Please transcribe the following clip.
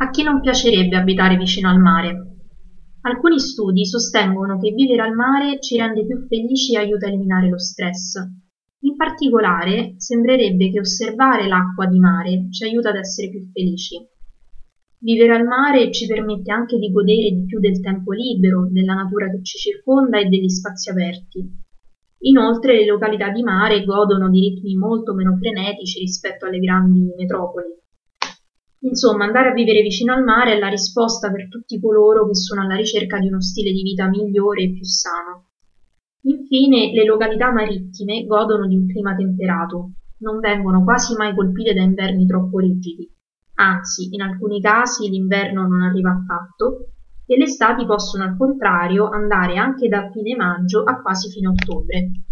A chi non piacerebbe abitare vicino al mare? Alcuni studi sostengono che vivere al mare ci rende più felici e aiuta a eliminare lo stress. In particolare, sembrerebbe che osservare l'acqua di mare ci aiuta ad essere più felici. Vivere al mare ci permette anche di godere di più del tempo libero, della natura che ci circonda e degli spazi aperti. Inoltre, le località di mare godono di ritmi molto meno frenetici rispetto alle grandi metropoli. Insomma, andare a vivere vicino al mare è la risposta per tutti coloro che sono alla ricerca di uno stile di vita migliore e più sano. Infine, le località marittime godono di un clima temperato, non vengono quasi mai colpite da inverni troppo rigidi, anzi, in alcuni casi l'inverno non arriva affatto e le estati possono al contrario andare anche da fine maggio a quasi fine ottobre.